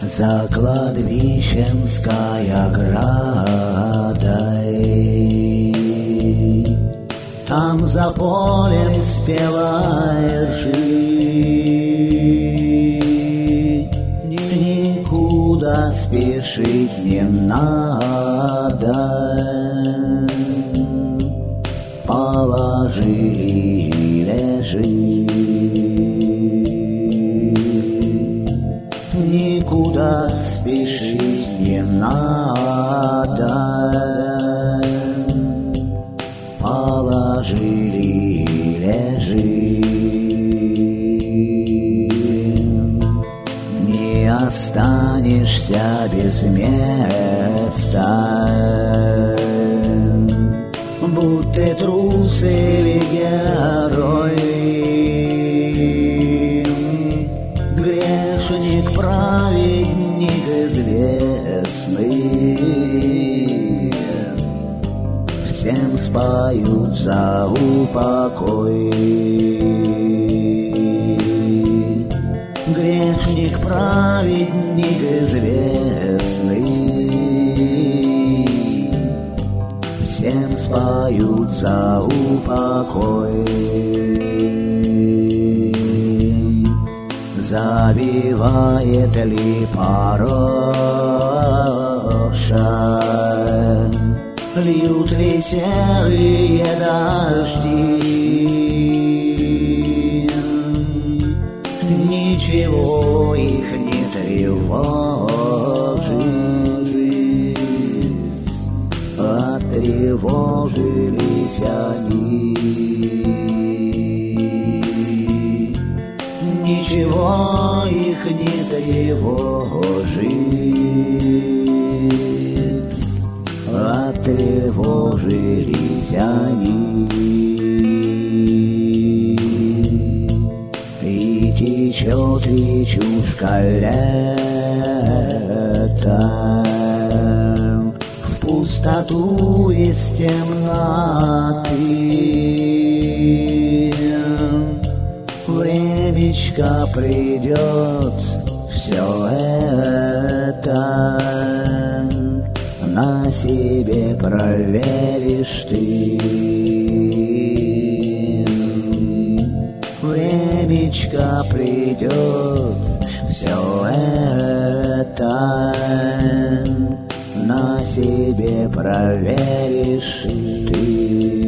За кладбищенской оградой, там за полем спевает жизнь. Никуда спешить не надо, положили и лежи. Никуда спешить не надо, положили и лежи. Не останешься без места, будь ты трус или герой. Грешник, праведник известный, всем споют за упокой. Грешник, праведник известный, всем споют за упокой. Завивает ли пороша, льют ли серые дожди, ничего их не тревожит, оттревожились они. Ничего их не тревожит, оттревожились они. И течет речушка летом в пустоту из темноты. Времечко придет, все это на себе проверишь ты. Времечко придет, все это на себе проверишь ты.